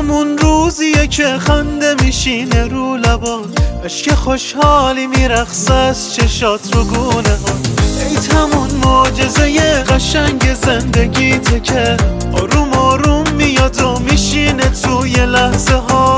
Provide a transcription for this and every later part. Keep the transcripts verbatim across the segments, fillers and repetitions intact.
همون روزیه که خنده میشینه رو لبات، عشق خوشحالی میرقصه از چشات رو گونه ها. ای همون معجزه قشنگ زندگیته که آروم آروم میاد و میشینه توی لحظه ها.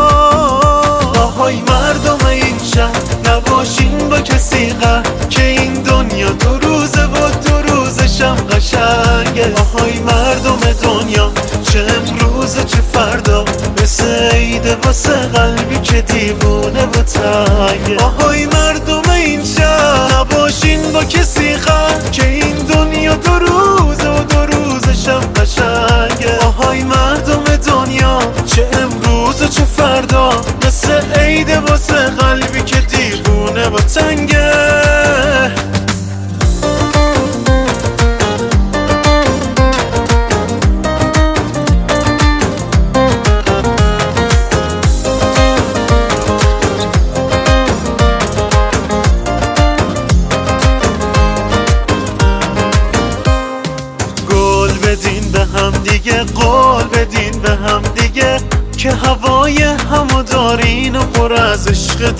آهای مردم این شهر نباشین با کسی قهر، که این دنیا دو روزه و دو روزشم قشنگه. آهای مردم دنیا چه امروزه چه فردا، مثل عیده واسه قلبی که دیوونه و تنگه. آهای مردم این شهر نباشین با کسی قهر، که این دنیا دو روزه و دو روزشم قشنگه. آهای مردم دنیا چه امروزه چه فردا، مثل عیده واسه قلبی که دیوونه و تنگه. بدین به هم دیگه، قول بدین به هم دیگه، که هوای همو دارین و پر از عشق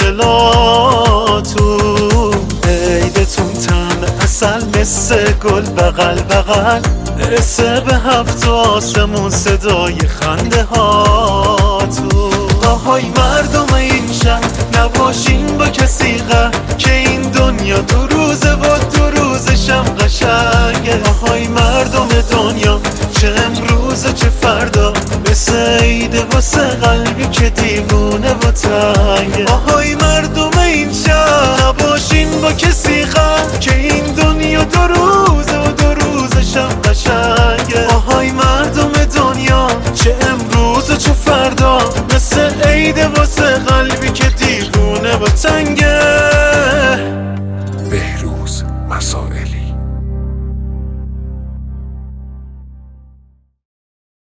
دلاتون. عیدتون طعم عسل مثل گل بغل بغل، برسه به هفت آسمون صدای خنده هاتون. آهای مردم این شهر نباشین با کسی قهر، که این دنیا دو روزه و دو روزشم قشنگه. آهای مردم دنیا چه امروزه چه فردا، مثل عیده واسه قلبی که دیوونه و تنگه. آهای مردم این شهر نباشین با کسی قهر، که این دنیا دو روزه و دو روزشم قشنگه. آهای مردم دنیا چه امروزه چه فردا، مثل عیده واسه